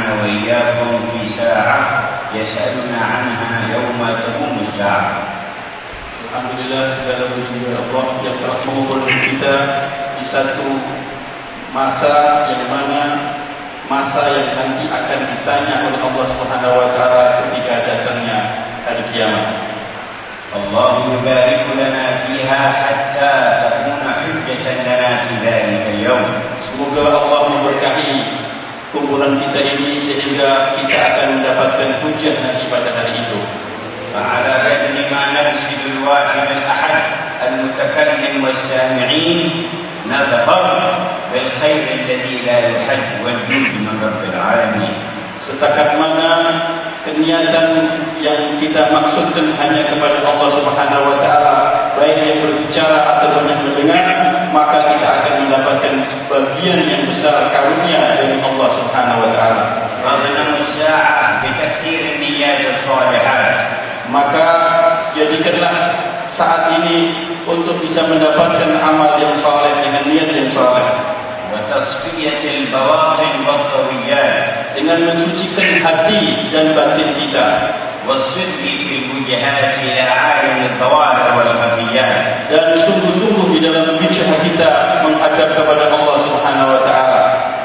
وإياكم في ساعة يسألنا عنها يوم تقوم الساعة. Alhamdulillah, segala puji Allah yang telah mengumpulkan kita di satu masa yang mana masa yang nanti akan ditanya oleh Allah Subhanahu wa taala ketika datangnya hari kiamat. Allah yubarik lana fiha hatta takuna hujjatan lana fi dzalika al-yawm. Semoga Allah memberkahi kumpulan kita ini sehingga kita akan mendapatkan hujjah nanti pada hari itu. فعلى قدر ما نرشد الواحد الأحد المتكلم والسامعين نظفر بالخير الذي لا يحد والجود من رب العالمين. Setakat mana niatan yang kita maksudkan hanya kepada Allah Subhanahu wa taala, baik yang berbicara ataupun yang mendengar, maka kita akan mendapatkan bagian yang besar karunia dari Allah Subhanahu wa taala. رغم الساعة بتكثير النيات الصالحات. Maka jadikanlah saat ini untuk bisa mendapatkan amal yang saleh dengan niat yang saleh. وتصفية البواطن والطويات. Dengan mensucikan hati dan batin kita. والصدق في الوجهات إلى عالم الظواهر والخفيات. Dan sungguh-sungguh di dalam bicara kita menghadap kepada Allah Subhanahu wa taala.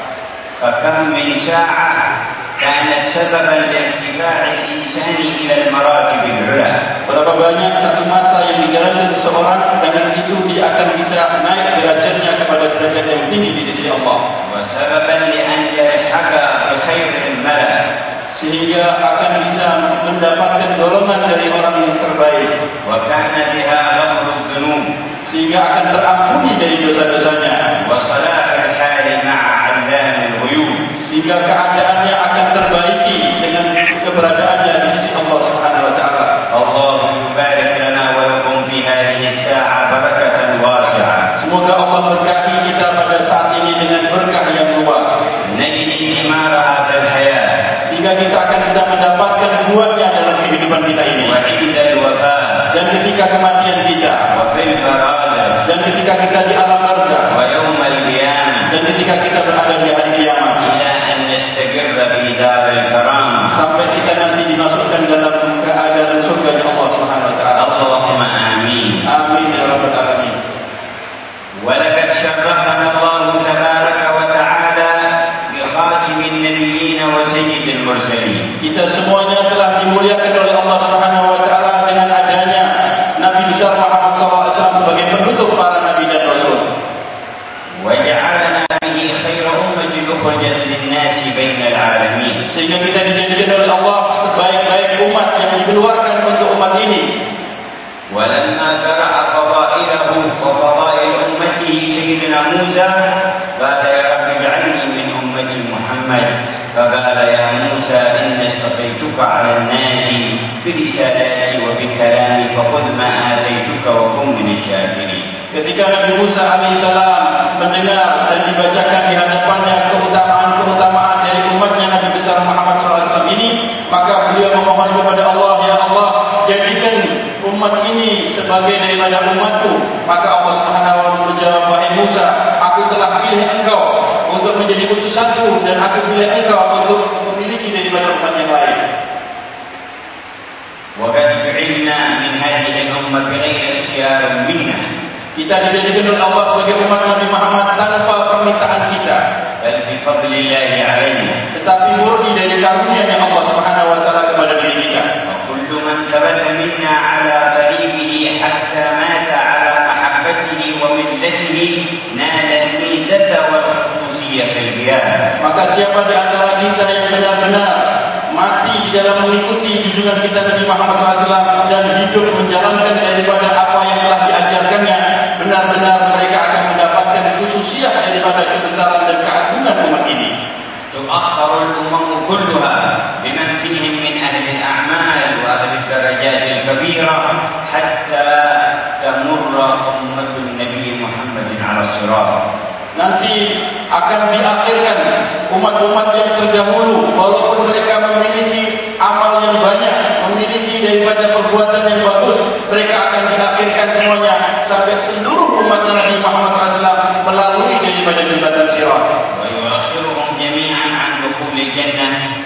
فكم من ساعة كانت سببا لارتفاع الإنسان إلى المراتب العلى. Berapa banyak satu masa yang dijalani seseorang, dengan itu dia akan bisa naik derajatnya kepada derajat yang tinggi di sisi Allah. وسببا لأن يلحق بخير الملأ. Sehingga akan bisa mendapatkan dorongan dari orang yang terbaik. وكان بها غفر الذنوب. Sehingga akan terampuni dari dosa-dosanya. وصلاح الحال مع علام الغيوب. Sehingga keadaannya akan terbaiki dengan keberadaannya di sisi Allah Subhanahu wa taala. الله يبارك لنا ولكم في هذه الساعة بركة واسعة. Semoga Allah berkati kita pada saat ini dengan berkah yang luas. نجد ثمار هذا الحياة. Sehingga kita akan bisa mendapatkan buahnya dalam kehidupan kita ini. وعند الوفاة. Dan ketika kematian kita. وفي الفراغ. Dan ketika kita di alam barzakh. ويوم القيامة. Dan ketika kita berada di hari kiamat. إلى أن نستقر في دار الكرامة. Sampai kita nanti dimasukkan dalam keadaan surga Allah Subhanahu wa taala. اللهم آمين. Amin ya rabbal alamin. ولقد شرفنا الله تبارك وتعالى بخاتم النبيين وسيد المرسلين. Kita semuanya telah dimuliakan oleh Allah Subhanahu wa taala dengan adanya Nabi besar Muhammad SAW sebagai penutup para nabi dan rasul. وجعلنا به خير أمة أخرجت للناس بين العالمين. Sehingga kita dijadikan oleh Allah sebaik-baik umat yang dikeluarkan untuk umat ini. ولما قرأ فضائله وفضائل أمته سيدنا موسى قال يا رب اجعلني من أمة محمد. فقال يا موسى إني اصطفيتك على الناس برسالاتي وبكلامي فخذ ما آتيتك وكن من الشاكرين. Ketika Nabi Musa alaihissalam mendengar dan dibacakan di hadapannya keutamaan-keutamaan dari umatnya Nabi besar Muhammad SAW ini, maka beliau memohon kepada Allah, ya Allah, jadikan umat ini sebagai daripada umatku. Maka Allah Subhanahu wa taala menjawab, wahai Musa, aku telah pilih engkau untuk menjadi utusanku dan aku pilih engkau untuk memiliki daripada umat yang lain. وقد جعلنا من هذه الأمة بغير اختيار منا. Kita dijadikan oleh Allah sebagai umat Nabi Muhammad tanpa permintaan kita, بل بفضل الله علينا. tetapi murni dari karunia Allah Subhanahu wa taala kepada diri kita. وكل من ثبت منا على طريقه حتى مات على محبته وملته نال الميزة والخصوصية في القيامة. Maka siapa di antara kita yang benar-benar mati di dalam mengikuti junjungan kita Nabi Muhammad SAW dan hidup menjalankan daripada apa yang telah diajarkannya, benar-benar mereka akan mendapatkan khususiyah daripada kebesaran dan keagungan umat ini. تؤخر الأمم كلها بمن فيهم من أهل الأعمال وأهل الدرجات الكبيرة حتى تمر أمة النبي محمد على الصراط. Nanti akan diakhirkan umat-umat yang terdahulu, walaupun mereka memiliki amal yang banyak, memiliki daripada perbuatan yang bagus, mereka akan diakhirkan semuanya sampai seluruh umat Nabi Muhammad SAW melalui daripada jembatan Sirat. ويؤخرهم جميعا عن دخول الجنة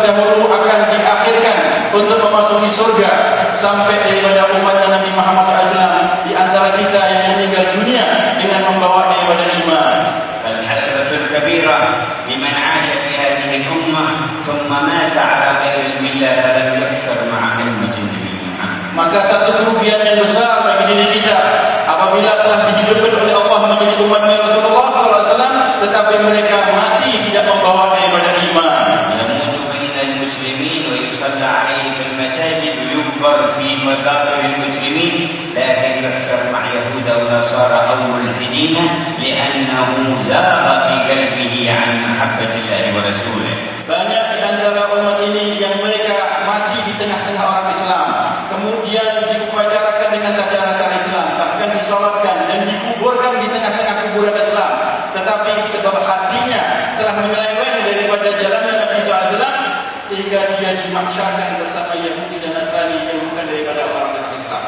terdahulu akan diakhirkan untuk memasuki surga sampai daripada umat Nabi Muhammad SAW di antara kita yang meninggal dunia dengan membawa daripada iman. فالحسرة الكبيرة لمن عاش في هذه الأمة ثم مات على غير الملة فلم يكثر مع علمة النبي محمد. Maka satu kerugian yang besar bagi diri kita apabila telah dihidupkan oleh Allah menjadi umatnya Rasulullah SAW, tetapi mereka mati tidak membawa daripada iman. يموت بين المسلمين ويصلى عليه في المساجد ويكبر في مقابر المسلمين، لكن يكثر مع يهود ونصارى أو ملحدين لأنه زاغ في قلبه عن محبة الله ورسوله. Banyak di antara umat ini yang mereka mati di tengah-tengah orang Islam, kemudian diupacarakan dengan cara-cara Islam, bahkan disolatkan dan dikuburkan di tengah-tengah kuburan Islam, tetapi sebab hatinya telah menyeleweng daripada jalan Nabi SAW, sehingga dia dimaksarkan bersama Yahudi dan Nasrani yang bukan daripada orang Islam.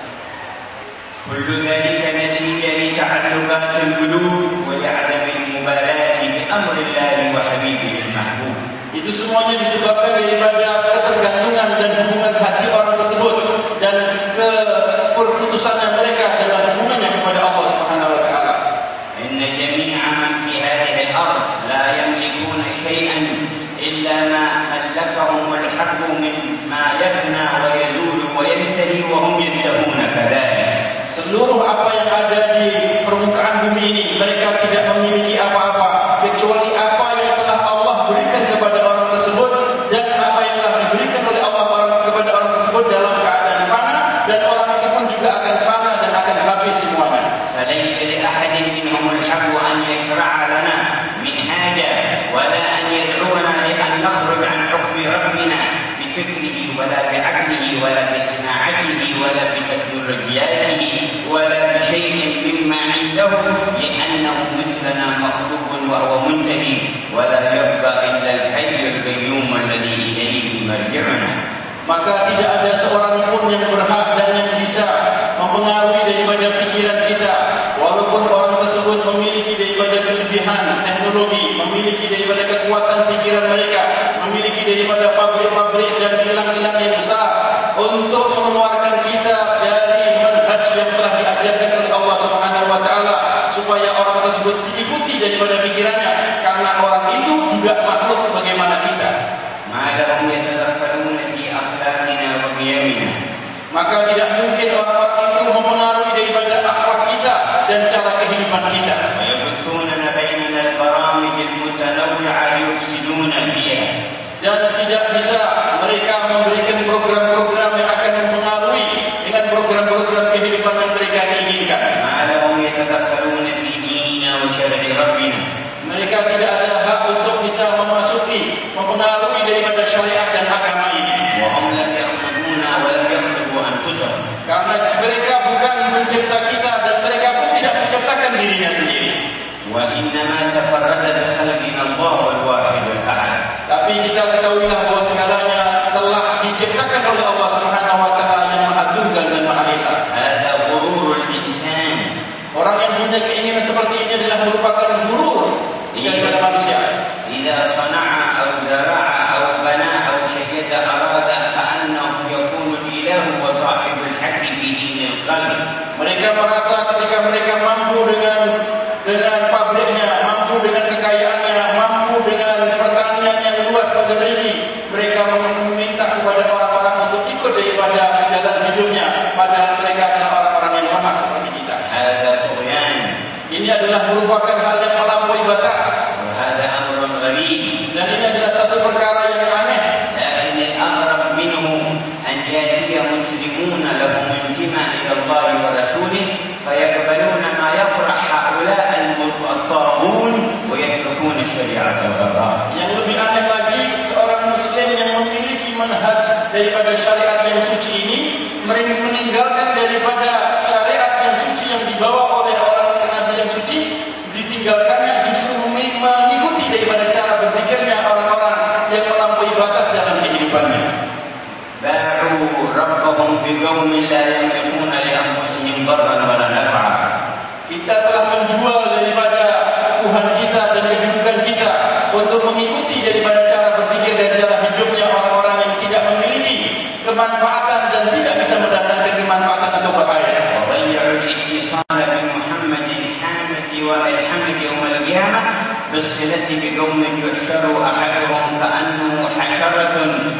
كل ذلك نتيجة لتعلقات القلوب ولعدم المبالاة بأمر الله وحبيبه المحبوب. Itu semuanya disebabkan daripada ketergantungan dan hubungan hati orang tersebut dan keputusannya mereka dalam hubungannya kepada Allah Subhanahu wa taala. Inna jami'a man fi hadhihi al-ard la yamlikuna shay'an illa ma mallakahum al-haqq mimma yafna wa yazulu wa yantahi wa hum yantahuna kadhalik. Seluruh apa yang ada di permukaan bumi ini, mereka tidak memiliki apa-apa kecuali apa yang telah Allah berikan kepada orang tersebut dan apa yang telah diberikan oleh Allah kepada orang tersebut dalam keadaan fana, dan orang itu pun juga akan fana dan akan habis semuanya. فليس لأحد منهم الحق أن يشرع لنا منهاجا ولا أن يدعونا لأن نخرج عن حكم ربنا بفكره ولا بعقله ولا بصناعته ولا بتكنولوجياته ولا بشيء مما عنده، لأنه مثلنا مخلوق وهو منتهي ولا يبقى إلا الحي القيوم الذي إليه مرجعنا. Maka tidak ada seorang pun yang berhak dan yang bisa mempengaruhi daripada pikiran kita, walaupun orang tersebut memiliki daripada kelebihan teknologi, memiliki daripada kekuatan pikiran mereka, memiliki daripada pabrik-pabrik dan kilang-kilang yang besar untuk mengeluarkan kita dari manhaj yang telah diajarkan oleh Allah Subhanahu wa taala, supaya orang tersebut diikuti daripada pikirannya, karena orang itu juga makhluk sebagaimana kita. Maka tidak mungkin orang-orang itu mempengaruhi daripada akhlak kita dan cara kehidupan kita. Dan tidak bisa mereka memberikan program-program yang akan mempengaruhi dengan program-program kehidupan yang mereka inginkan. Mereka tidak ada hak untuk bisa mempengaruhi daripada syariat dan agama ini. Karena mereka bukan mencipta kita dan mereka pun tidak menciptakan dirinya sendiri. Tapi kita ketahuilah bahawa segalanya telah diciptakan oleh Allah Subhanahu wa taala yang Maha Tunggal dan Maha Esa. Orang yang punya keinginan seperti ini adalah merupakan gurur daripada manusia. Jika sana'a atau zara'a atau bana atau syahida arada ka'annahu yakunu ilahu wa sahibul haqqi fi dinil qalb. Mereka merasa ketika mereka mampu dengan pabriknya, mampu dengan kekayaannya, mampu dengan pertanian yang luas pada diri, mereka meminta kepada orang-orang untuk ikut daripada jalan hidupnya, padahal mereka adalah orang-orang yang lemah seperti kita. Ini adalah merupakan hal yang melampaui batas. Dan ini adalah satu perkara yang aneh. Yang lebih aneh lagi, seorang muslim yang memiliki manhaj daripada syariat yang suci ini meninggalkan daripada syariat yang suci yang dibawa oleh orang Nabi yang suci, يظل أحدهم كأنه حشرة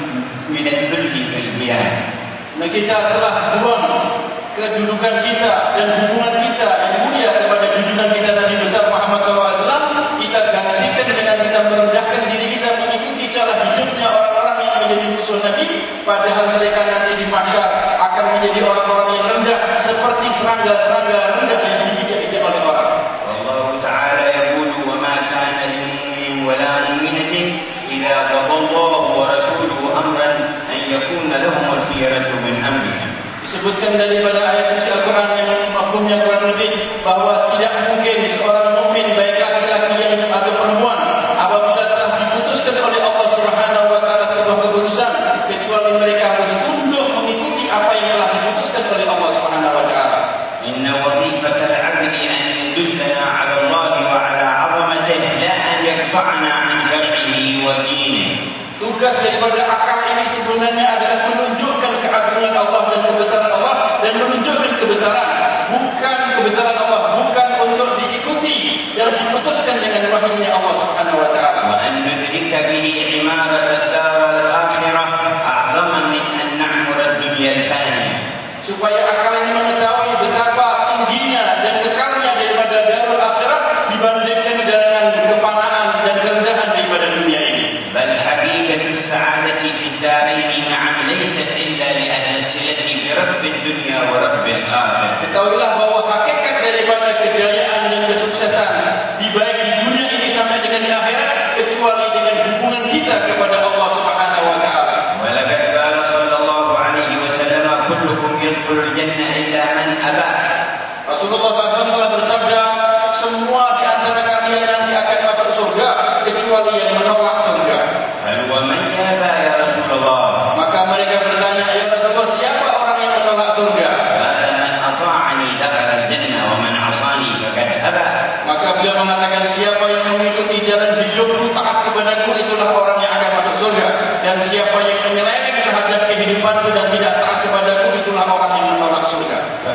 من الذل في البيان. Nah, kita telah buang kedudukan kita dan hubungan kita yang mulia kepada junjungan kita Nabi besar Muhammad SAW. Kita gantikan dengan kita merendahkan diri kita mengikuti cara hidupnya orang-orang yang menjadi musuh Nabi. Padahal mereka nanti di mahsyar akan menjadi orang-orang yang rendah seperti serangga-serangga rendah yang diinjak-injak oleh orang. Allah Ta'ala yaqulu wa ma kana lil mu'min wa la mu'minatin idza qada Allah wa rasuluhu amran an yakuna lahum al-khiyaratu min amrihim. Disebutkan daripada ayat suci Al-Quran yang mafhumnya kurang lebih bahawa tidak mungkin seorang mukmin baik laki-laki atau perempuan apabila telah diputuskan oleh Allah Subhanahu wa taala sebuah keputusan kecuali mereka harus tunduk mengikuti apa yang telah diputuskan oleh Allah Subhanahu wa taala. Inna wazifatal 'abdi an yudullana 'ala Allah wa 'ala 'azamatihi la an yaqta'na 'an syar'ihi wa dinihi. Tugas daripada akal ini sebenarnya adalah menunjukkan keagungan Allah dan kebesaran Allah dan menunjukkan kebesaran, bukan kebesaran Allah, bukan untuk diikuti yang diputuskan dengan wahyu Allah Subhanahu wa taala. Wa an nudrika bihi imarat ad-dar al-akhirah a'zama min an na'mura ad-dunya al-faniyah. Supaya akal ini mengetahui betapa tingginya dan kekalnya daripada darul akhirat dibandingkan dengan kepanaan dan kerendahan daripada dunia ini. Bal haqiqatu sa'adati fi ad-darain ma'an laysat illa li ahli silati bi rabbil dunya wa rabbil akhirah. Ketahuilah bahawa hakikat daripada kejayaan dan kesuksesan di baik di dunia ini sampai dengan di akhirat kecuali dengan hubungan kita kepada Allah Subhanahu wa taala. Wa laqad qala sallallahu alaihi wasallam kullukum yadkhulul jannah illa man aba. Rasulullah SAW telah bersabda, semua di antara kalian nanti akan masuk surga kecuali yang menolak surga. Hal wa man yaba ya Rasulullah? Maka mereka bertanya, ya Rasulullah, siapa orang yang menolak surga? Qala man ata'ani dakhala al-jannah wa man 'asani faqad aba. Maka beliau mengatakan, siapa yang mengikuti jalan hidupku taat kepadaku itulah orang yang akan masuk surga, dan siapa yang menyeleweng terhadap kehidupanku dan tidak taat kepadaku itulah orang yang menolak surga.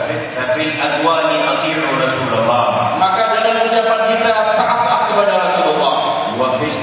Fil aqwali ati'u Rasulullah. Maka dalam ucapan kita taatlah kepada Rasulullah. Wa fil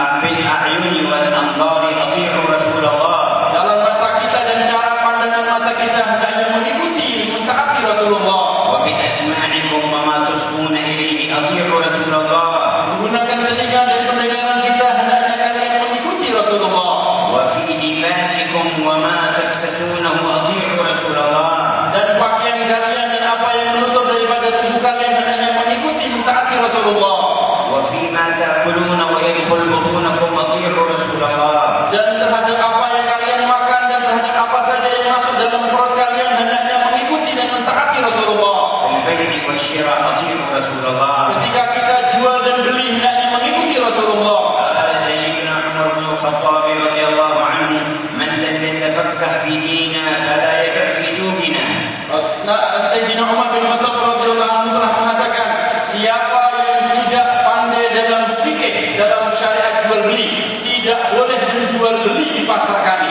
a'yuni wal anzari ati'u Rasulullah. Dalam mata kita dan cara pandangan mata kita hendaknya mengikuti, mentaati Rasulullah. Wa bi asma'ikum wa ma tusmuna ilayhi ati'u Rasulullah. Menggunakan telinga dan pendengaran kita hendaknya kalian mengikuti Rasulullah. Wa fi libasikum wa ma taktasunahu ati'u Rasulullah. Dan pakaian kalian dan apa yang menutup daripada tubuh kalian hendaknya mengikuti, mentaati Rasulullah. Wa fi ma ta'kuluna wa yadkhul butunakum ati'u Rasulullah. Dan terhadap apa yang kalian makan dan terhadap apa saja yang masuk dalam perut kalian hendaknya mengikuti dan mentaati Rasulullah. Fil bai'i wasyira' ati'u Rasulullah. Ketika kita jual dan beli hendaknya mengikuti Rasulullah. Qala Sayyidina Umar bin Khattab radhiyallahu anhu, man lam yatafaqqah fi dinina fala yaqa' fi dunina. Sayyidina Umar bin Khattab radhiyallahu anhu telah mengatakan, siapa yang tidak pandai dalam fikih, dalam syariat jual beli, tidak boleh menjual beli di pasar kami.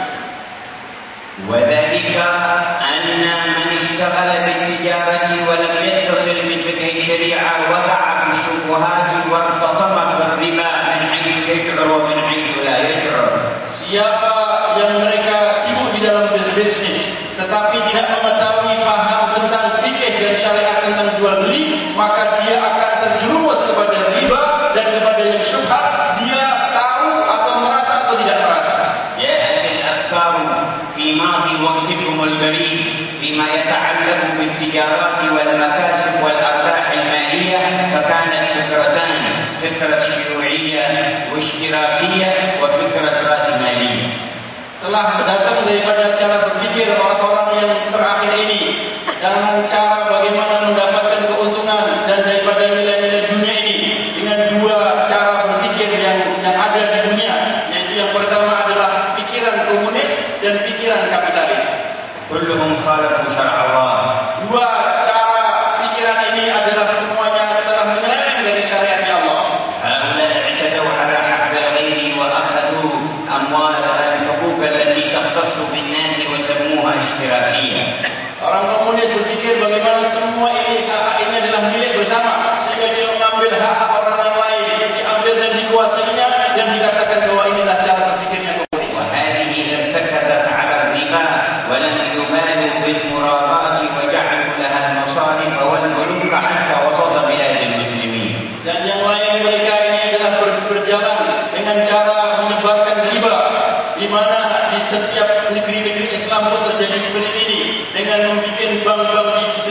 وذلك أن من اشتغل بالتجارة ولم يتصل بفقه الشريعة وقع في الشبهات وارتطم في الربا من حيث يشعر ومن حيث لا يشعر. Siapa yang mereka sibuk di dalam bisnis tetapi tidak mengetahui paham tentang fikih dan syariat tentang jual beli, maka dia akan terjerumus kepada riba dan kepada yang syubhat. Dia tahu atau merasa atau tidak merasa. جاءت الأفكار في ماضي وقتكم البريد فيما يتعلق بالتجارات والمكاسب والأرباح المالية فكانت فكرتان، فكرة شيوعية واشتراكية وفكرة رأسمالية. Telah datang daripada cara berpikir orang-orang yang terakhir ini dengan cara bagaimana mendapatkan keuntungan dan daripada nilai-nilai dunia ini dengan dua cara berpikir yang ada di dunia, yaitu yang pertama adalah pikiran komunis dan pikiran kapitalis. كلهم خالفوا شرع الله. Dua cara pikiran ini adalah semuanya telah menyeleweng dari syariat Allah. هؤلاء اعتدوا على حق الغير وأخذوا أموال الحقوق التي تختص بالناس وسموها اشتراكية. Orang komunis berpikir bagaimana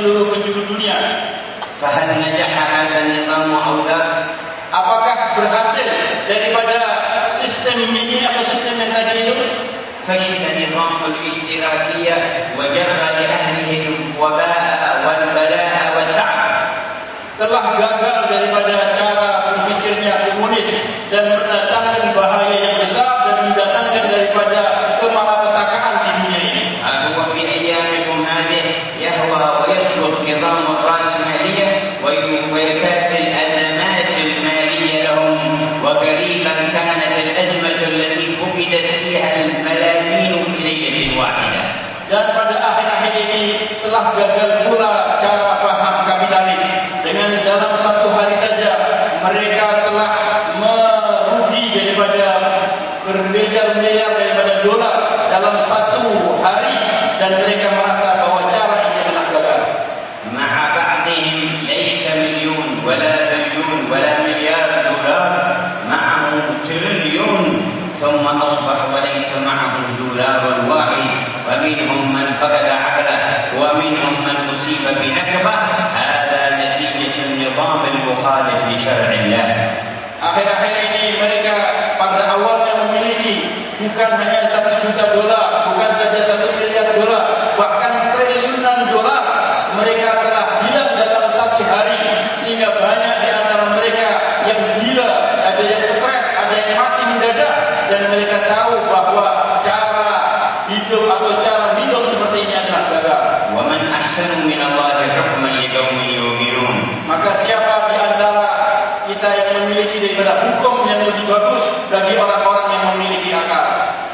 seluruh penjuru dunia. فهل نجح هذا النظام أو ذاك؟ Apakah berhasil daripada sistem ini atau sistem yang tadi itu? فشل نظام الاشتراكية وجر لأهله الوباء والبلاء والتعب. Telah gagal daripada cara berpikirnya komunis dan mendatangkan bahaya yang besar dan mendatangkan daripada kemalapetakaan di dunia ini. هو في أيامكم هذه يهوى ويسلط نظام الرأسمالية ويكاد الأزمات المالية لهم، وقريبا كانت الأزمة التي فقدت فيها الملايين في ليلة واحدة. Dan pada akhir-akhir ini telah gagal pula cara faham kapitalis. Dengan dalam satu hari saja mereka telah merugi daripada bermiliar-miliar daripada dolar dalam satu hari, dan mereka merasa bahwa cara ini adalah gagal. مع بعضهم ليس مليون ولا بليون ولا مليار دولار، معهم تريليون، ثم أصبح وليس معه دولار واحد، ومنهم من فقد عقله ومنهم من أصيب بنكبة. هذا نتيجة النظام المخالف لشرع الله. Akhir-akhir ini mereka pada awalnya memiliki bukan hanya 1 juta dolar, bukan saja 1 miliar dolar, bahkan triliunan dolar. Mereka telah hilang dalam satu hari, sehingga banyak di antara mereka yang gila, ada yang stres, ada yang mati mendadak, dan mereka tahu bahwa cara hidup atau cara minum seperti ini adalah gagal. ومن أحسن من الله حكما لقوم يؤمنون. Maka siapa di antara kita yang memiliki daripada hukum yang lebih bagus bagi orang-orang yang memiliki akal?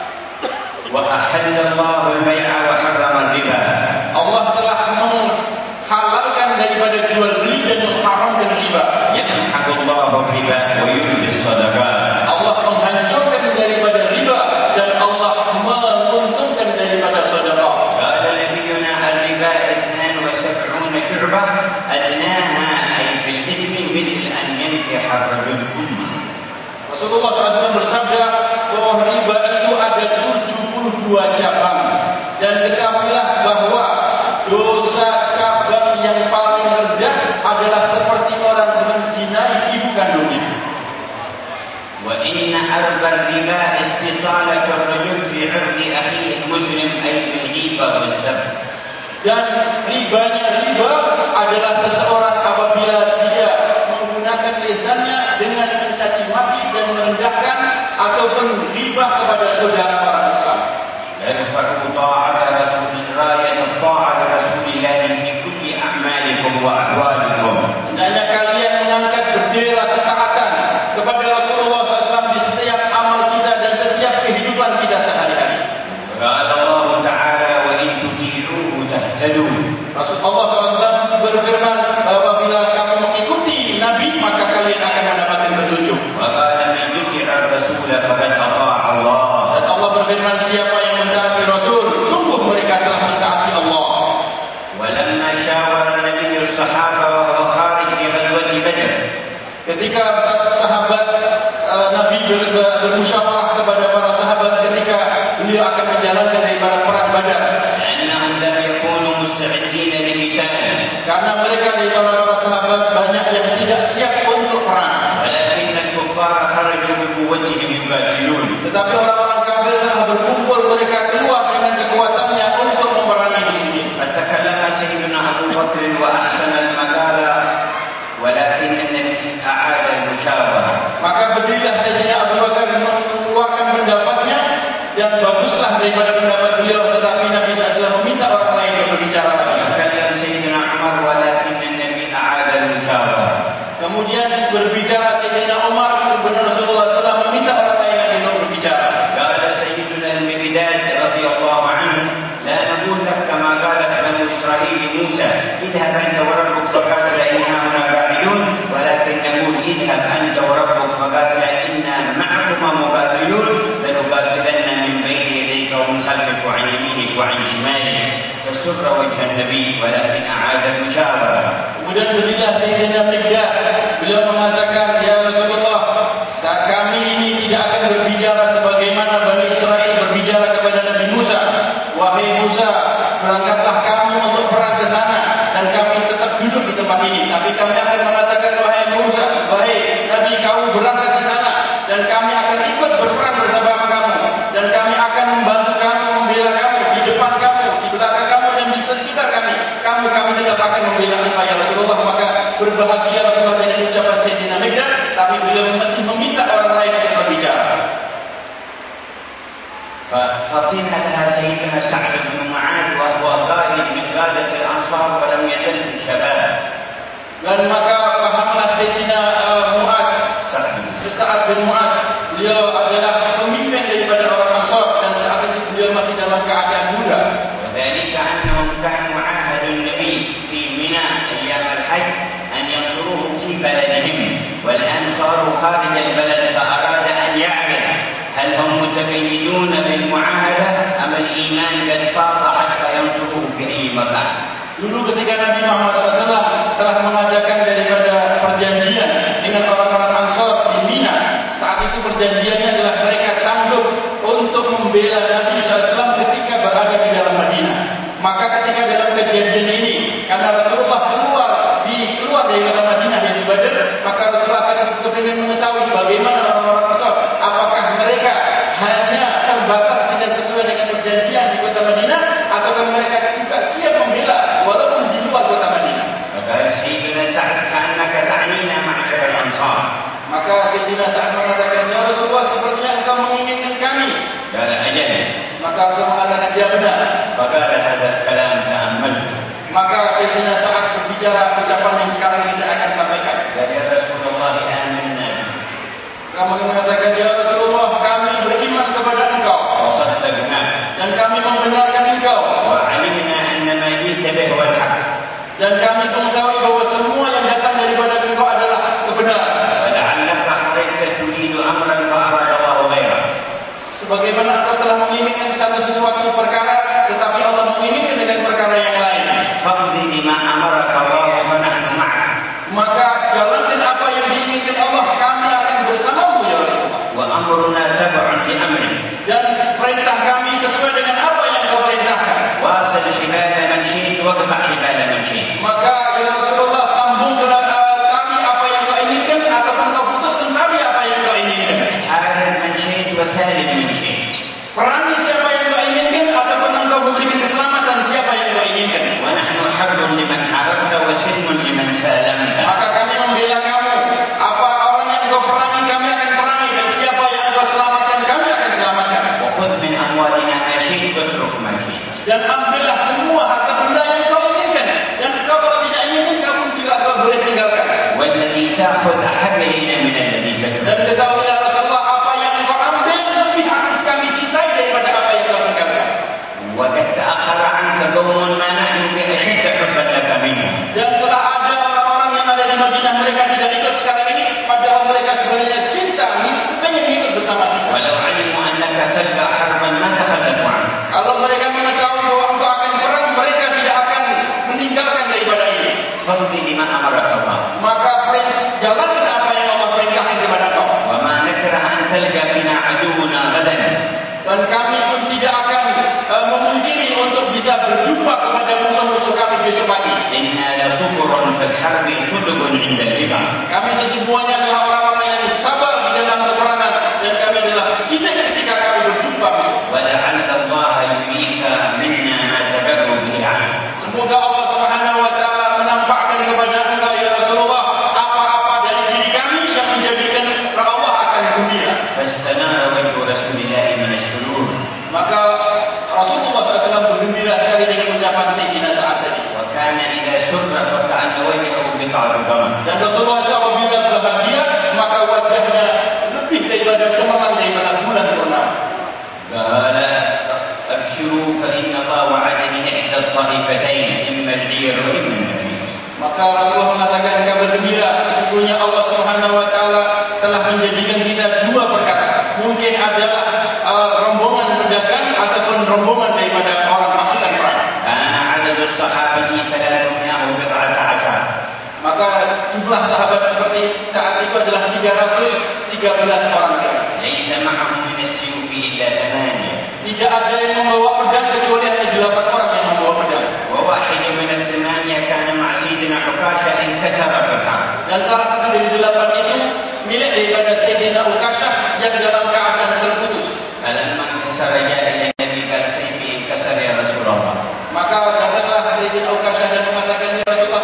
وأحل الله البيع وحرم الربا. Allah telah menghalalkan daripada jual beli dan mengharamkan riba. يمحق الله الربا ويربي الصدقات. Allah menghancurkan daripada riba dan Allah menguntungkan daripada sedekah. قال نبينا الربا 72 شعبة أدناها أي في الإثم مثل أن ينكح الرجل أمه. Rasulullah SAW bersabda bahwa riba itu ada 72 cabang, dan ketahuilah bahwa dosa cabang yang paling rendah adalah seperti orang menzinai ibu kandungnya. وإن أربى الربا استطالة الرجل في عرض أخيه المسلم أي بالغيبة والسب. Dan ribanya riba adalah seseorang apabila dia menggunakan lisannya dengan mencaci maki dan merendahkan ataupun riba kepada saudara orang Islam. ارفعوا طاعة رسول راية الطاعة لرسول الله في كل أعمالكم وأحوالكم. Hendaknya kalian mengangkat bendera ketaatan kepada Rasulullah SAW di setiap amal kita dan setiap kehidupan kita sehari-hari. قال الله تعالى وإن تطيعوه تهتدوا. Rasulullah SAW berfirman apabila kamu mengikuti Nabi maka kalian akan mendapatkan petunjuk. وقال من يطع الرسول فقد أطاع الله. Dan Allah berfirman siapa yang mentaati Rasul sungguh mereka telah mentaati Allah. ولما شاور النبي الصحابة وهو خارج في غزوة بدر. Ketika sahabat Nabi bermusyawarah kepada para sahabat ketika beliau akan menjalankan daripada perang Badar. لأنهم لم يكونوا مستعدين لقتال. Karena mereka daripada para sahabat banyak yang tidak siap untuk perang. ولكن الكفار خرجوا بقوتهم يقاتلون. Tetapi orang-orang kafir telah berkumpul, mereka keluar dengan kekuatannya untuk memerangi musuh. فتكلم سيدنا أبو بكر وأحسن المقالة ولكن النبي أعاد المشاورة. Maka berdirilah Sayyidina Abu Bakar mengeluarkan pendapatnya dan baguslah daripada pendapat beliau, tetapi Nabi SAW meminta orang lain yang berbicara lagi. تكلم سيدنا عمر ولكن النبي أعاد المشاورة. Kemudian berbicara Sayyidina Umar, kemudian Rasulullah SAW meminta orang lain lagi untuk berbicara. قال سيدنا المقداد رضي الله عنه لا نقول لك كما قالت بنو إسرائيل موسى اذهب أنت وربك فقاتل إنا هنا قاعدون، ولكن نقول اذهب أنت وربك فقاتل إنا معكما مقاتلون لنقاتلن من بين يديك ومن خلفك وعن يمينك وعن شمالك. فاستر وجه النبي ولكن أعاد المشاورة. Kemudian berdirilah Sayyidina Miqdad. Beliau mengatakan, ya Rasulullah, kami ini tidak akan berbicara sebagaimana Bani Israel berbicara kepada Nabi Musa. Wahai Musa, berangkatlah kamu untuk perang ke sana dan kamu akan membela engkau ya Rasulullah, maka berbahagia Rasulullah dengan ucapan Sayyidina Miqdad, tapi beliau masih meminta orang lain untuk berbicara. فطينها سيدنا سعد بن معاذ وهو قائد من قادة الأنصار ولم يزل في الشباب. Dan maka pahamlah Sayyidina Sa'ad bin Mu'adz, beliau adalah pemimpin daripada orang Ansar dan saat itu beliau masih dalam keadaan muda. وذلك أنهم كانوا عاهدوا النبي في منى أيام الحج أن ينصروه في بلدهم، والآن صاروا خارج البلد فأراد أن يعرف هل هم متقيدون بالمعاهدة أم الإيمان قد فاض حتى ينصروه في أي مكان. Dulu ketika Nabi Muhammad SAW telah mengadakan daripada perjanjian dengan orang-orang Ansar di Mina, saat itu perjanjiannya adalah mereka sanggup untuk membela Nabi SAW ketika berada di dalam Madinah. Maka ketika dalam kejadian ini, karena Rasulullah keluar dari kota Madinah yaitu Badr, maka Rasulullah akan ingin mengetahui bagaimana orang-orang Ansar, apakah mereka hanya terbatas tidak sesuai dengan perjanjian di kota Madinah, ataukah mereka juga siap membela walaupun di luar kota Madinah. Maka Sayyidina Sa'ad mengatakan, ya Rasulullah, sepertinya engkau menginginkan kami. Maka Rasulullah mengatakan, dia benar. Maka Sayyidina Sa'ad berbicara ucapan yang sekarang ini saya akan sampaikan. Kamu mengatakan, ya Rasulullah, kami beriman kepada engkau dan kami membenarkan engkau, dan kami mengetahui bahwa semua yang datang daripada engkau adalah kebenaran. Sebagaimana engkau telah menginginkan sesuatu perkara, tetapi Allah menginginkan dengan perkara yang lain. Maka jalankan apa yang diinginkan Allah, kami akan bersamamu ya Rasulullah. Dan perintah kami sesuai dengan apa yang kau perintahkan. Maka ya Rasulullah, sambung dengan kami apa yang kau inginkan, ataupun kau putuskan kami apa yang kau inginkan. Perangi siapa yang kau inginkan, ataupun engkau memberikan keselamatan siapa yang kau inginkan. Maka kami membela kamu. Apa orang yang kau perangi, kami akan perangi, dan siapa yang kau selamatkan, kami akan selamatkan. Dan ambillah semua harta benda yang kau inginkan, dan kau kalau tidak inginkan, kamu juga kau boleh tinggalkan. Dan ketahuilah Rasulullah, apa yang kau ambil lebih harus kami cintai daripada apa yang kau tinggalkan. Dan telah ada orang-orang yang ada di Madinah, mereka tidak ikut sekarang ini, padahal mereka sebenarnya cinta, pengen ikut bersama kita. Kalau mereka mengetahui bahwa engkau akan perang, mereka tidak akan meninggalkan daripada ini. Maka jalankan apa yang Allah perintahkan kepada kau. Dan kami pun tidak akan memungkiri untuk bisa berjumpa kepada musuh-musuh kami besok pagi. Kami sesungguhnya adalah orang-orang yang sabar di dalam peperangan, dan kami adalah sidik ketika kami berjumpa besok. Semoga Allah Subhanahu wa taala menampakkan kepada engkau ya Rasulullah apa-apa dari diri kami yang menjadikan Allah akan gembira. Maka Rasulullah SAW bergembira sekali dengan ucapan Sayyidina Sa'ad tadi. Dan Rasulullah SAW bila bahagia, maka wajahnya lebih daripada cemerlang daripada bulan purnama. Maka Rasulullah mengatakan, kabar gembira, sesungguhnya Allah Subhanahu wa taala telah menjanjikan kita dua perkara. Mungkin adalah rombongan pedagang ataupun rombongan daripada orang pasukan perang. Maka jumlah sahabat seperti saat itu adalah 313 orang. Tidak ada yang membawa pedang kecuali hanya 8 orang yang membawa pedang. Dan salah satu dari 8 itu milik daripada Sayyidina Ukashah yang dalam keadaan terputus. Maka datanglah Sayyidina Ukashah dan mengatakan, ya Rasulullah,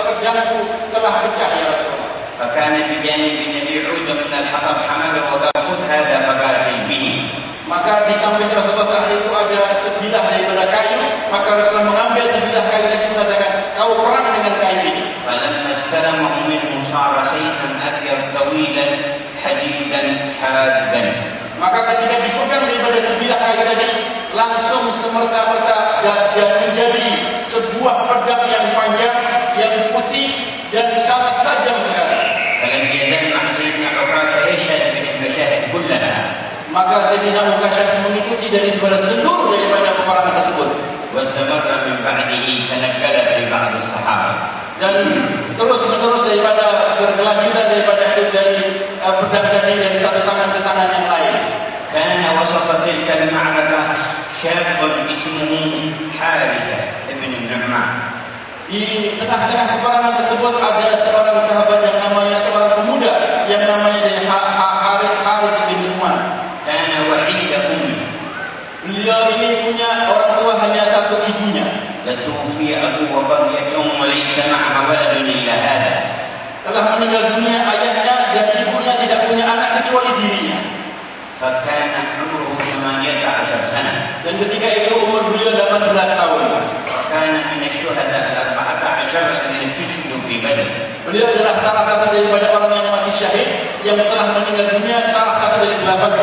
telah pecah ya Rasulullah. فكان بجانب النبي عود من الحطب حمله وقال خذ هذا فقاتل به. Maka di samping Rasulullah saat itu ada sebilah daripada kayu, maka Rasulullah mengambil sebilah kayu dan mengatakan, kau perang dengan kayu ini. فلما استلمه منه صار سيفا أبيض طويلا حديدا حادا. Maka ketika dipegang daripada sebilah kayu tadi, langsung semerta-merta dan menjadi sebuah pedang yang panjang, yang putih dan sangat tajam sekali. فلم يزل مع سيدنا عكاشة يشهد بالمشاهد كلها. Maka Sayyidina Ukashah mengikuti dari seluruh daripada peperangan tersebut. واستمر من بعده تنقل في بعض الصحابة. Dan terus-menerus daripada berkelanjutan daripada itu dari pedang tadi dari satu tangan ke tangan yang lain. كان وسط تلك المعركة شاب اسمه حارثة ابن النعمان. Di tengah-tengah peperangan tersebut ada seorang sahabat yang namanya seorang pemuda yang namanya Harith bin Nu'man. كان وحيد أمه. Beliau ini punya orang tua hanya satu ibunya. توفي أبوه وبقيت أمه ليس معها ولد إلا هذا. Telah meninggal dunia ayahnya dan ibunya tidak punya anak kecuali dirinya. فكان عمره 18 سنة. Dan ketika itu umur beliau 18 tahun. وكان من الشهداء 14 الذين استشهدوا في بدر. Beliau adalah salah satu daripada orang yang mati syahid yang telah meninggal dunia, salah satu dari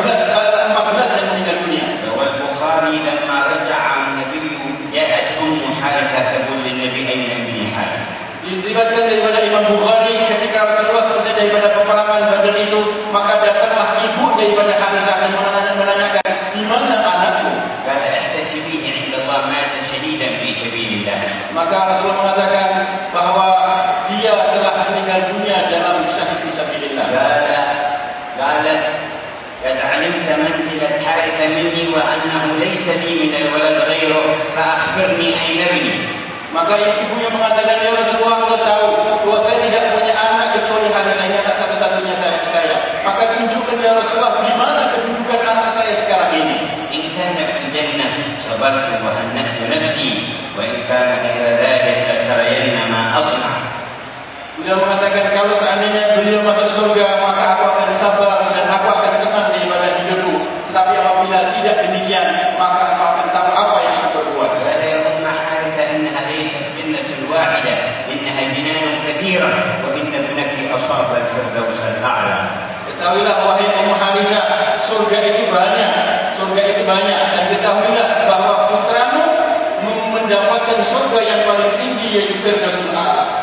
14 yang meninggal dunia. والبخاري لما رجع النبي جاءت أم حارثة تقول للنبي أين ابني حارثة. Diriwayatkan daripada Imam Bukhari ketika Rasulullah selesai daripada peperangan Badar itu, maka datanglah ibu daripada Harithah dan menanyakan, di mana anakku? قال احتسبيه عند الله مات شهيدا في سبيل الله. Maka Rasulullah mengatakan bahwa dia telah meninggal dunia dalam syahid fisabilillah. قالت قد علمت منزلة حارثة مني وأنه ليس لي من الولد غيره فأخبرني أين ابني. Maka ibunya mengatakan, ya Rasulullah, engkau tahu bahwa saya tidak punya anak kecuali Harithah, ini anak satu-satunya saya. Maka tunjukkan ya Rasulullah di mana kedudukan anak saya sekarang ini. إن كان في الجنة صبرت وهنأت نفسي وإن كان غير ذلك لترين ما أصنع. Beliau mengatakan, kalau seandainya beliau masuk surga, maka aku akan sabar dan aku akan tenang daripada hidupku. Tetapi apabila tidak demikian, maka aku akan tahu apa yang aku berbuat. قال يا أم حارثة إنها ليست جنة واحدة إنها جنان كثيرة وإن ابنك أصاب الفردوس الأعلى. Ketahuilah wahai Ummu Harithah, surga itu banyak, dan ketahuilah bahwa putramu mendapatkan surga yang paling tinggi yaitu Firdausul A'la.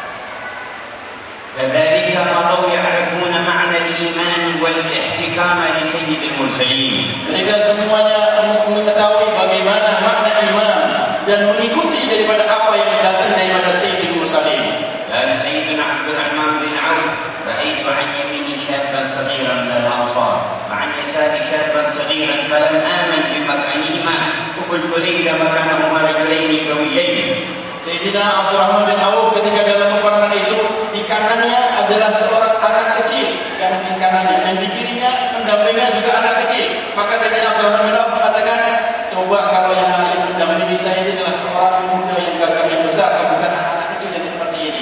كذلك مضوا يعرفون معنى الإيمان والاحتكام لسيد المرسلين. Mereka semuanya mengetahui bagaimana makna iman dan mengikuti daripada apa yang datang daripada Sayyidul Mursalin. قال سيدنا عبد الرحمن بن عوف رأيت عن يميني شابا صغيرا من الأنصار وعن يساري شابا صغيرا فلم آمن بمكانهما وقلت ليس مكانهما رجلين قويين. Sayyidina Abdurrahman bin Auf ketika dalam peperangan itu, di kanannya adalah seorang anak kecil yang di kanannya, dan di kirinya mendampingi juga anak kecil. Maka Sayyidina Abdurrahman bin Auf mengatakan, coba kalau yang mendampingi saya ini adalah seorang pemuda yang gagah yang besar, bukan anak kecil yang seperti ini.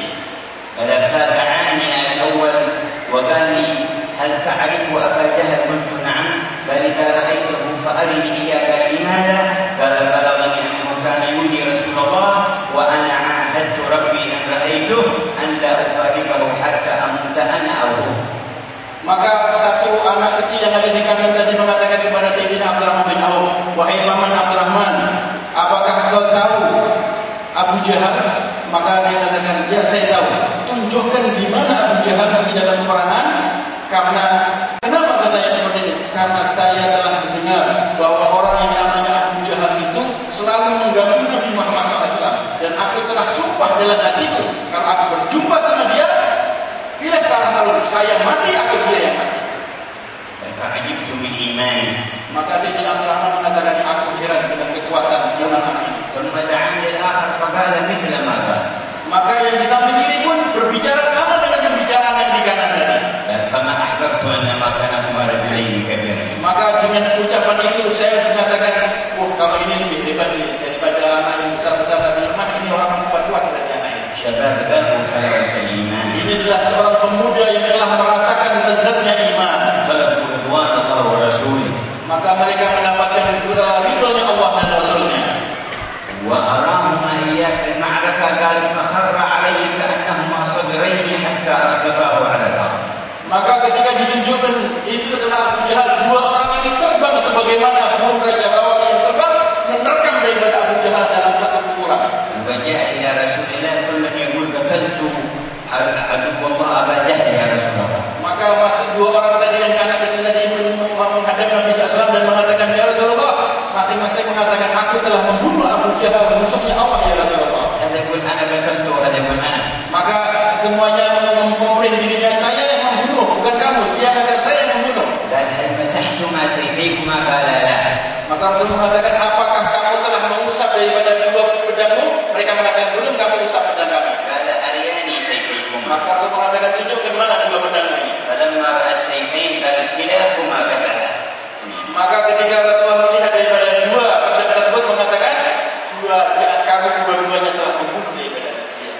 فدفعني الأول وقال لي هل تعرف أبا جهل؟ قلت نعم. قال إذا رأيته فأرني إياه. قال لماذا؟ قال بلغني أنه كان يولي رسول الله وأنا عاهدت ربي أن رأيته أن لا أفارقه حتى أموت أنا أو هو. Maka satu anak kecil yang ada di kanan tadi mengatakan kepada Sayyidina Abdurrahman bin Auf, wahai paman Abdurrahman, apakah kau tahu Abu Jahal? Maka dia katakan, ya saya tahu. Tunjukkan di mana Abu Jahal di dalam peperangan. Karena kenapa katanya seperti ini? Karena saya telah mendengar bahwa orang yang namanya Abu Jahal itu selalu mengganggu Nabi Muhammad SAW. Dan aku telah sumpah dalam hatiku, kalau aku berjumpa sama dia, pilih salah satu, saya mati atau dia yang mati. فعجبت من إيمانه. Maka Sayyidina Abdurrahman mengatakan, aku heran dengan kekuatan iman ini. ثم دعاني الآخر فقال مثل ما قال. Maka yang di samping kiri pun berbicara sama dengan pembicaraan yang di kanan tadi. فما أحببت أن مكانهما رجلين كبيرين. Maka dengan ucapan itu saya mengatakan, kalau ini lebih hebat daripada anak yang besar-besar tadi. Memang ini orang kuat-kuat dari anak ini. شباب له حلاوة الإيمان. pemuda yang telah merasakan lezatnya iman. طلبوا رضوان الله ورسوله. Maka mereka mendapatkan ridhonya Allah dan Rasulnya. وأراهم إياه في المعركة قال فخر عليه كأنهما صدرين حتى أسقطاه على الأرض. Maka ketika ditunjukkan itu adalah Abu Jahal, dua orang ini terbang sebagaimana burung raja bawang yang terbang menerkam daripada Abu Jahal dalam satu pukulan. وجاء إلى رسول الله كل يقول قتلت عدو الله أبا جهل يا رسول الله. Maka masih dua orang tadi yang anak kecil tadi menghadap Nabi SAW dan mengatakan, ya Rasulullah, masing-masing mengatakan, aku telah membunuh Abu Jahal, musuhnya Allah ya Rasulullah. هذا يقول أنا قتلت وهذا يقول أنا. Maka semuanya mengkomplain dirinya, saya yang membunuh, bukan kamu. Dia kata saya yang membunuh. قال هل مسحتما سيفيكما؟ قال لا. Maka Rasul mengatakan, apakah kamu telah mengusap daripada dua pedangmu? Mereka mengatakan, belum kami usap pedang kami. قال أرياني سيفيكما. Maka Rasul mengatakan, tunjukkan mana dua pedangmu ini. فلما رأى السيفين قال كلاكما قتل. Maka ketika Rasulullah melihat daripada dua pedang tersebut, mengatakan, kami dua-duanya telah membunuh daripada dia.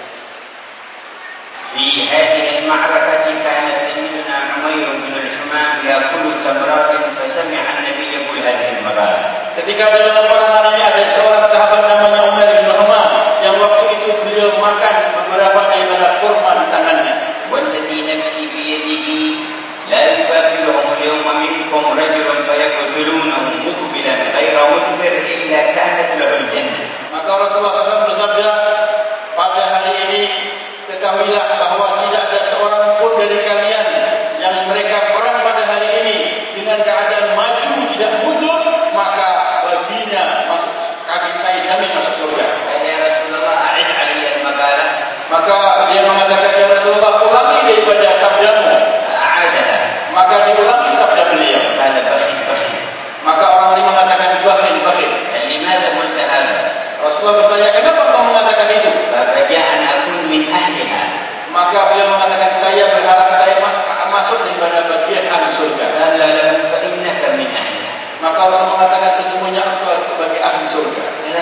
في هذه المعركة كان سيدنا عمير بن الحمام يأكل تمرات فسمع النبي يقول هذه المرات. Ketika dalam peperangan ini ada seorang sahabat namanya Umar bin Khattab yang waktu itu beliau makan beberapa daripada kurma di tangannya. والذي نفسي بيده لا يقاتلهم اليوم منكم رجل فيقتلونه مقبلا غير مدبر إلا كانت له الجنة. Maka Rasulullah SAW bersabda, pada hari ini ketahuilah bahawa tidak ada seorang pun dari kalian yang mereka perang pada hari ini dengan keadaan maju tidak mundur, maka baginya masuk, kaki saya jamin masuk surga. Ya Rasulullah, a'id aliyya al-maqalah. Maka dia mengatakan, ya Rasulullah, ulangi daripada sabdamu. A'adaha. Maka diulangi sabda beliau. Hada bakhil bakhil. Maka orang ini mengatakan bakhil bakhil. Limadha qulta hadha? Rasulullah bertanya, kenapa kau mengatakan itu? Raja'an akun min ahliha. Maka beliau mengatakan, saya berharap saya masuk daripada bagian ahli surga. Qala lahu fa innaka min ahliha. Maka Rasul mengatakan, sesungguhnya engkau sebagai ahli surga.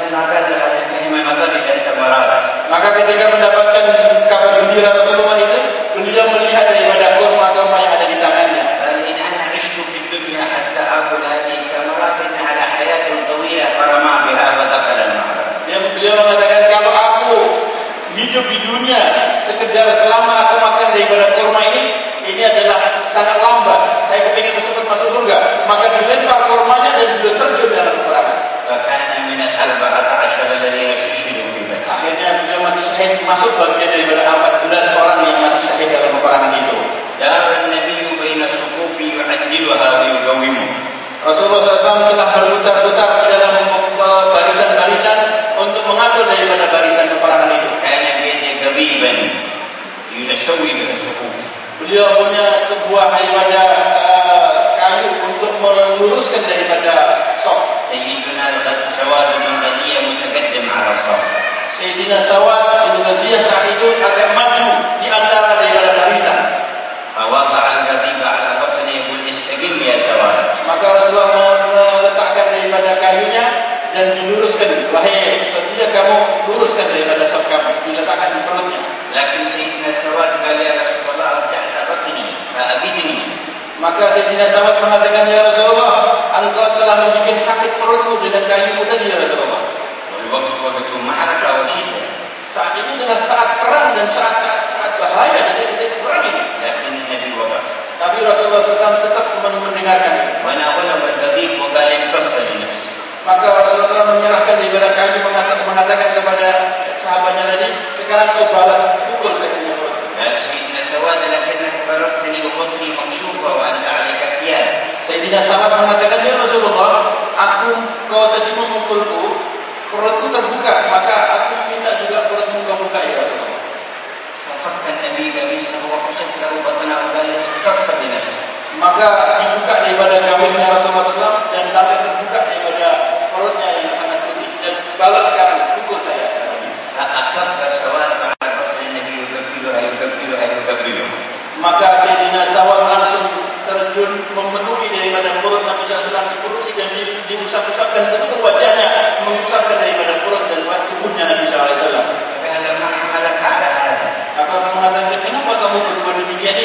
Maka ketika mendapatkan kabar gembira Rasulullah itu, beliau melihat daripada kurma-kurma yang ada di tangannya. Beliau mengatakan, kalau aku hidup di dunia sekedar selama aku makan daripada kurma ini adalah sangat lambat. Saya kepingin cepat masuk surga. Maka dilempar kurmanya dan beliau terjun dalam peperangan. Akhirnya beliau mati syahid, masuk bagian daripada 14 orang yang mati syahid dalam peperangan itu. Rasulullah SAW telah berputar-putar di dalam barisan-barisan untuk mengatur daripada barisan peperangan itu. Beliau punya sebuah daripada kayu untuk meluruskan daripada saf. Sayyidina Sawad bin Ghaziyah saat itu agak maju di antara daripada barisan. Maka Rasulullah meletakkan daripada kayunya dan diluruskan. Wahai Sayyidina, kamu luruskan daripada saf kamu, diletakkan di perutnya. Maka Sayyidina Sawad mengatakan, ya Rasulullah, engkau telah membuat sakit perutku dengan kayumu tadi ya Rasulullah. Saat ini adalah saat perang dan saat bahaya dari perang ini. Tapi Rasulullah SAW tetap mendengarkan. Maka Rasulullah SAW menyerahkan daripada kayu, mengatakan kepada sahabatnya tadi, sekarang kau balas pukul saya punya perut. Sayyidina Sawad mengatakan, ya Rasulullah, kau tadi memukulku, perutku terbuka, maka aku minta juga perutmu kau buka ya Rasulullah. Maka dibuka daripada gawisnya Rasulullah SAW dan lalu terbuka daripada perutnya yang sangat putih dan balas sekarang pukul saya. Maka Sayyidina Sawad langsung terjun memenuhi daripada perut Nabi SAW dipenuhi dan diusap-usapkan seluruh wajahnya, mengusapkan daripada perut dan tubuhnya Nabi SAW. Maka saya mengatakan, kenapa kamu berbuat demikian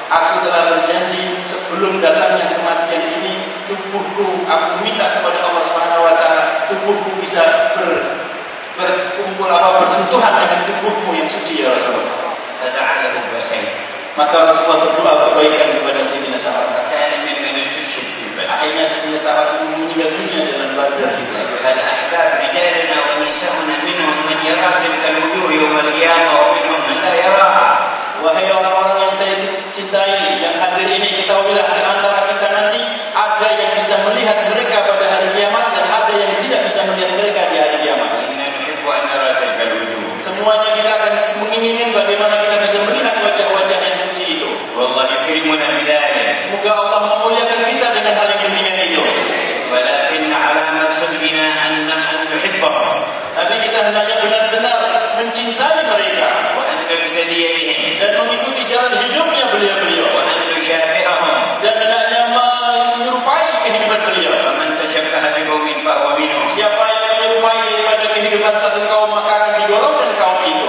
aku telah berjanji sebelum datangnya kematian ini, tubuhku, aku minta kepada Allah Subhanahu wa taala, tubuhku bisa berkumpul bersentuhan dengan tubuhmu yang suci ya Rasulullah. فدعا له بخير. Maka Rasulullah berdoa kebaikan kepada Sayyidina Sa'ad. فكان ممن استشهد في بدر. Akhirnya Sayyidina Sa'ad meninggal dunia dalam Badar. فالأحباب رجالنا ونساؤنا منهم من يرى تلك الوجوه يوم القيامة ومنهم من لا يراها. Wahai orang-orang yang saya cintai, yang hadir ini, ketahuilah di antara kita nanti ada yang bisa melihat mereka pada hari kiamat dan ada yang tidak bisa melihat mereka di hari kiamat. Semuanya kita akan menginginkan bagaimana kita bisa melihat wajah-wajah yang suci itu. Semoga Allah memuliakan kita dengan hal yang demikian itu. Tapi kita hendaknya benar-benar mencintai mereka dan mengikuti jalan hidupnya beliau-beliau dan hendaknya menyerupai kehidupan beliau. Siapa yang menyerupai daripada kehidupan satu kaum maka akan digolongkan kaum itu.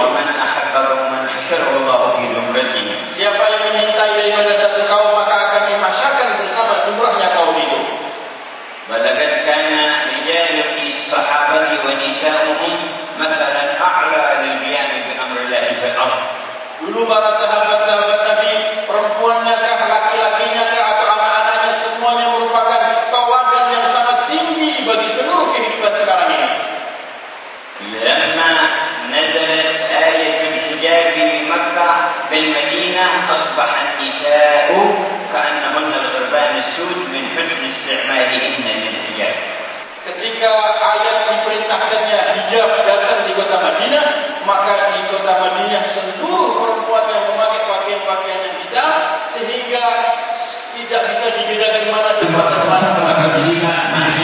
Siapa yang menyintai daripada satu kaum maka akan dimasyarkan bersama jumlahnya kaum itu. ولقد كان رجال الصحابة ونساؤهم مثلا أعلى للقيام بأمر الله في الأرض. Dulu para sahabat-sahabat Nabi, perempuannya kah, laki-lakinya kah, atau anak-anaknya, semuanya merupakan tauladan yang sangat tinggi bagi seluruh kehidupan sekarang ini. لما نزلت آية الحجاب في مكة في المدينة أصبح النساء كأنهن الغربان السود من حسن استعمالهن للحجاب. Ketika ayat diperintahkannya hijab datang di kota Madinah, maka di kota Madinah seluruh perempuan yang memakai pakaian-pakaian yang hitam sehingga tidak bisa dibedakan mana tempat dan mana memakai hijab.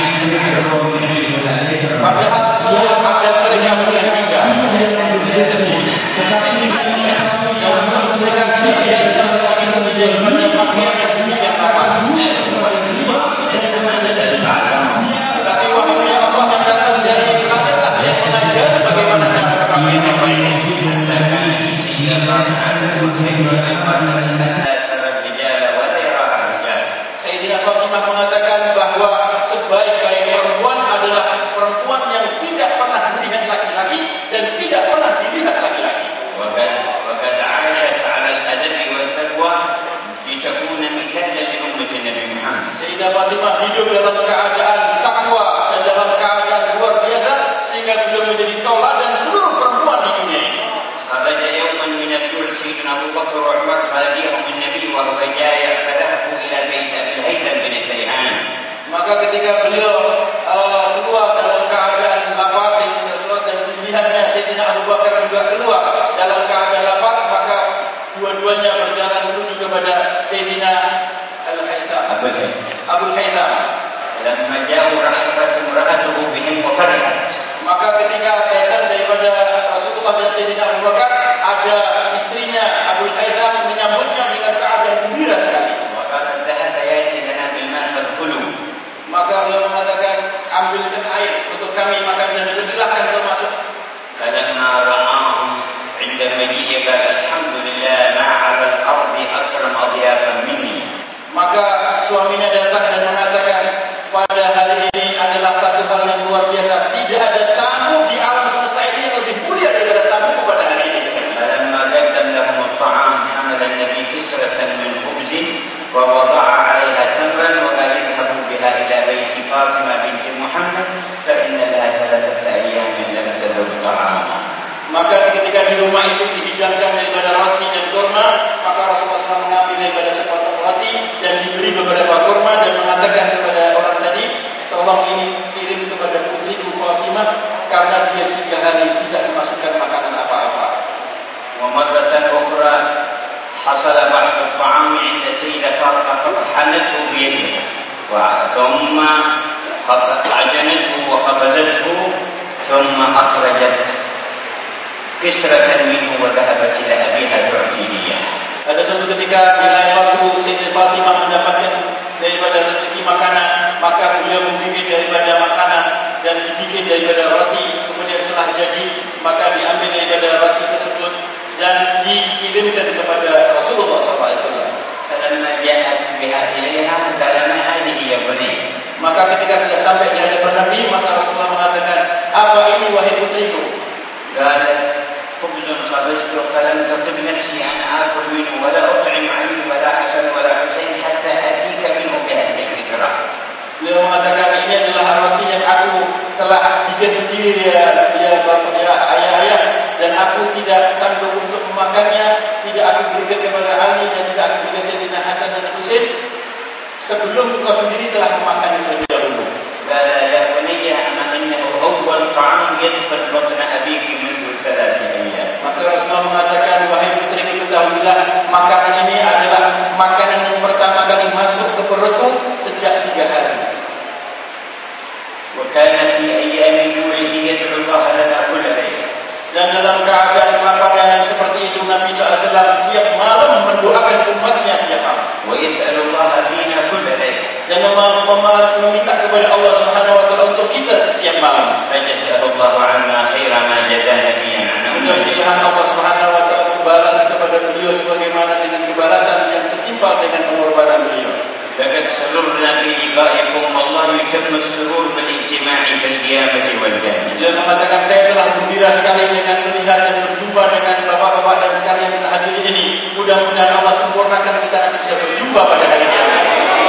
Padahal semua pakaian mereka punya hijab. Dan mereka tidak punya pakaian yang demikian rapat. Tetapi wahyu Allah yang datang dari langitlah yang mengajar bagaimana cara berpakaian yang baik. Sayyidina Fatimah mengatakan bahwa sebaik-baik perempuan adalah perempuan yang tidak pernah melihat laki-laki dan tidak pernah dilihat laki-laki. وقد عاشت على الأدب والتقوى لتكون مثالا لأمة النبي محمد. Sayyidah Fatimah hidup dalam keadaan takwa dan dalam keadaan luar biasa sehingga beliau menjadi tauladan seluruh perempuan di dunia ini. خرج يوما من الجوع سيدنا أبو بكر وعمر فلقيهم النبي وهو جائع فذهبوا إلى بيت أبي الهيثم بن التيهان. Maka ketika beliau keluar dalam keadaan lapar, Sayyidina Rasulullah dan pilihannya Sayyidina Abu Bakar juga keluar dalam keadaan lapar, maka dua-duanya berjalan menuju kepada Sayyidina Al-Haytham. Abu Haytham. لما جاءوا رحبت امرأته بهم وفرحت. Maka ketika datang daripada Rasulullah dan Sayyidina Abu Bakar, ada istrinya Abu Haytham menyambutnya dengan keadaan gembira sekali. وقالت ذهب يأتي لنا بالماء فادخلوا. Maka beliau mengatakan, ambilkan air untuk kami makan dan bersilakan untuk masuk. فلما رآهم عند المجيء قال الحمد لله ما على الأرض أكرم أضيافا مني. Maka suaminya datang dan mengatakan, pada hari ini adalah satu hal yang luar biasa. Tidak ada tamu di alam semesta ini yang lebih mulia daripada tamu pada hari ini. فلما قدم لهم الطعام حمل النبي كسرة من خبز ووضع عليها تمرا وقال اذهبوا بها إلى بيت فاطمة بنت محمد فإن لها 3 أيام لم تذوق طعاما. Maka ketika di rumah itu dihidangkan daripada roti dan kurma, maka Rasulullah SAW mengambil daripada sepotong roti dan diberi beberapa kurma dan mengatakan kepada orang tadi, tolong ini kirim kepada putriku Fatimah karena dia 3 hari tidak memasukkan makanan apa-apa. ومرة أخرى حصل بعض الطعام عند السيدة فاطمة فطحنته بيدها ثم عجنته وخبزته ثم أخرجت كسرة منه وذهبت إلى أبيها تعطيه إياه. Ada suatu ketika di lain waktu Sayyidah Fatimah mendapatkan daripada rezeki makanan, maka beliau membimbing daripada makanan dan dibikin daripada roti, kemudian setelah jadi maka diambil daripada roti tersebut dan dikirimkan kepada Rasulullah SAW. إليها قال ما هذه يا بني. Maka ketika sudah sampai di hadapan Nabi, maka Rasulullah mengatakan, apa ini wahai putriku? قالت خبز خبزته فلم تطب نفسي أن آكل منه ولا أطعم علي ولا حسن ولا حسين حتى أتيك منه بهذه الفكرة. Beliau mengatakan ini adalah roti yang aku telah bikin sendiri ya bapak ya ayah-ayah, dan aku tidak sanggup untuk memakannya, tidak aku berikan kepada Ali dan tidak aku berikan Sayyidina Hasan dan Husain sebelum kau sendiri telah memakannya terlebih dahulu. قال يا بني أما إنه أول طعام يدخل بطن أبيك منذ 3 أيام. Maka Rasulullah mengatakan, wahai putri, ketahuilah makanan ini adalah makanan yang pertama kali masuk ke perutmu sejak 3 hari. وكان في أيام جوعه يدعو الله لنا كل ليلة. Dan dalam keadaan laparnya yang seperti itu Nabi SAW tiap malam mendoakan umatnya tiap malam. ويسأل الله فينا كل ليلة. Dan meminta kepada Allah Subhanahu Wa Taala untuk kita setiap malam. فجزاه الله عنا خير ما جزى نبيا عن Mudah-mudahan Allah Subhanahu Wa Taala membalas kepada beliau sebagaimana dengan kebalasan yang setimpal dengan pengorbanan beliau. لقد سررنا بلقائكم والله يتم السرور بالاجتماع في القيامة والجنة. Beliau mengatakan, saya telah gembira sekali dengan melihat dan berjumpa dengan bapak-bapak dan sekalian yang hadir ini. Mudah-mudahan Allah sempurnakan kita nanti bisa berjumpa pada hari kiamat.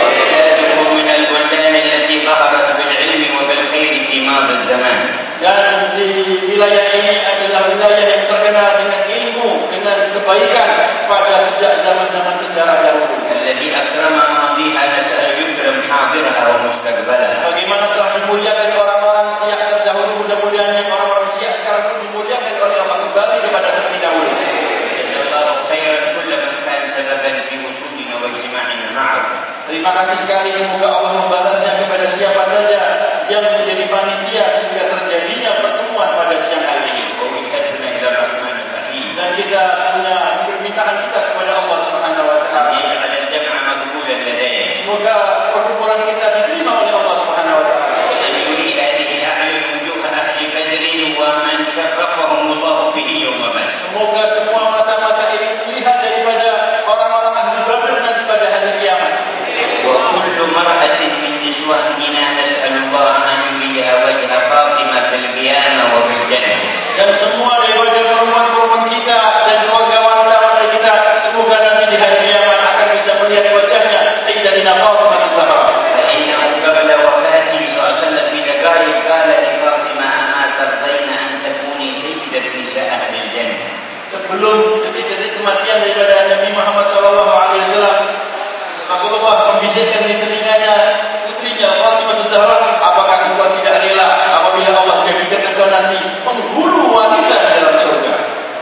من البلدان التي ظهرت بالعلم وبالخير في ماضي الزمان. Dan di wilayah ini adalah wilayah yang terkenal dengan ilmu, dengan kebaikan pada sejak zaman-zaman sejarah dahulu. الذي أكرم ماضيها نسأل يكرم حاضرها ومستقبلها. Bagaimana telah dimuliakan orang-orang Syiah terdahulu, mudah-mudahan orang-orang Syiah sekarang pun dimuliakan oleh Allah kembali kepada seperti dahulu. جزا الله خيرا كل من كان سببا في وصولنا واجتماعنا معه. Terima kasih sekali, semoga Allah membalasnya kepada siapa saja yang menjadi panitia sehingga terjadinya pertemuan pada siang hari ini. ووجهتنا إلى الرحمن الرحيم. Dan kita punya permintaan kita kepada Allah Subhanahu Wa Taala. يجعل الجمع مقبولا لديه. Semoga perkumpulan kita diterima oleh Allah Subhanahu Wa Taala. وأن يريد هذه الأعين وجوه أهل بدر ومن شرفهم الله به يوم بدر. Semoga semua mata-mata ini melihat daripada orang-orang ahli Badar nanti pada hari kiamat. وكل مرأة من نسواننا نسأل الله أن يريها وجه فاطمة في القيامة وفي الجنة. Dan semua daripada perempuan-perempuan kita dan keluarga wanita-wanita kita, semoga nanti di hari kiamat akan bisa melihat wajahnya Sayyidatina Fatimah Az-Zahra. فإنه قبل وفاته صلى الله عليه وسلم بدقائق قال لفاطمة أما ترضين أن تكوني سيدة نساء أهل الجنة. Sebelum detik-detik kematian daripada Nabi Muhammad SAW, Rasulullah membisikkan di telinganya putrinya Fatimah Az-Zahra, apakah engkau tidak rela apabila Allah jadikan engkau nanti penghulu wanita dalam surga?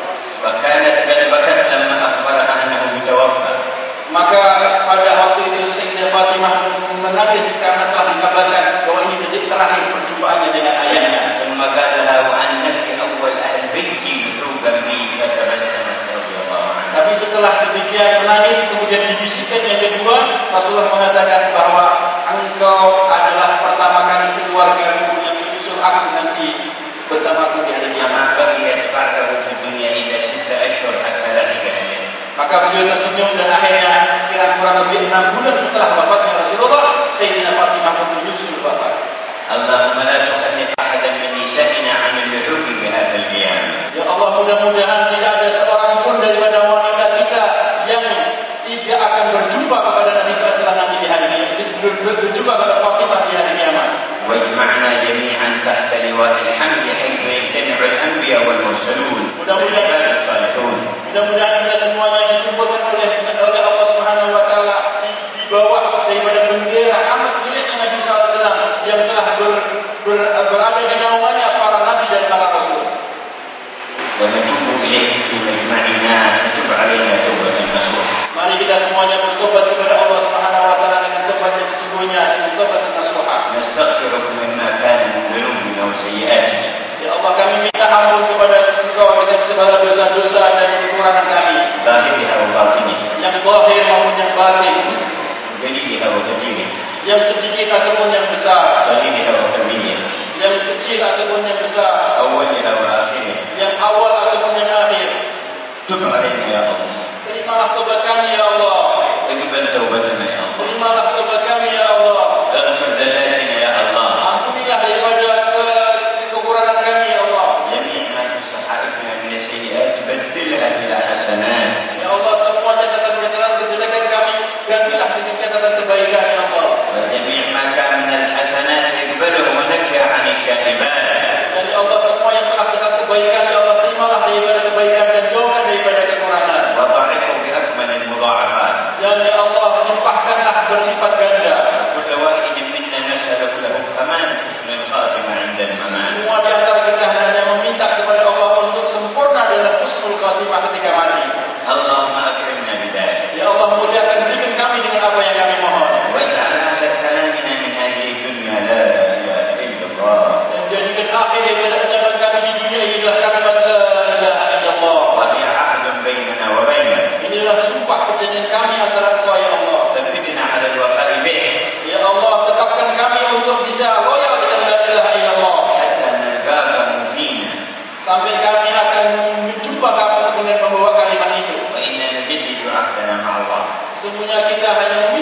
فكانت قد بكت لما أخبرها أنه متوفى. Maka pada waktu itu Sayyidah Fatimah menangis karena telah dikabarkan bahwa ini detik terakhir perjumpaannya dengan ayahnya. ثم قال لها وأنك أول أهل بيتي محروبا بي فتبسمت رضي الله عنها. Tapi setelah demikian menangis, kemudian dibisikkan yang kedua, Rasulullah mengatakan bahwa engkau adalah pertama kali keluarga yang menyusul aku nanti bersamaku di hari kiamat. بقيت بعده في الدنيا إلا 6 أشهر حتى لحق أجله. Maka beliau tersenyum dan akhirnya kurang lebih 6 bulan setelah wafatnya Rasulullah, Sayyidina Fatimah pun menyusul wafat. اللهم لا تخلف أحدا من نسائنا عن اللحوق بهذا القيام. Ya Allah, mudah-mudahan tidak ada seorang pun daripada wanita kita yang tidak akan berjumpa kepada Nabi SAW nanti di hari kiamat, berjumpa kepada Fatimah di hari kiamat. واجمعنا جميعا تحت لواء الحمد حيث يجتمع الأنبياء والمرسلون والعباد الصالحون. Mudah-mudahan kita semuanya dikumpulkan oleh Allah Subhanahu Wa Taala di bawah daripada bendera amat miliknya Nabi SAW yang telah berada di naungannya para nabi dan para rasul. ونتوب إليه في مجمعنا فتب علينا توبة نصوحا. Mari kita semuanya bertobat kepada Allah Subhanahu Wa Taala dengan tobat yang sesungguhnya, dengan tobat yang nasuha. نستغفرك مما كان من ذنوبنا وسيئاتنا. Ya Allah, kami minta ampun kepada Engkau dengan segala dosa-dosa dan kekurangan kami, ظاهرها وباطنها. yang zahir maupun yang batin, جليلها وكبيرها. yang sedikit ataupun yang besar, صغيرها وكبيرها. yang kecil ataupun yang besar, أولها وآخرها. yang awal ataupun yang akhir. تب علينا يا الله. Terimalah tobat kami ya Allah. اقبل توبتنا يا الله. Terima hanya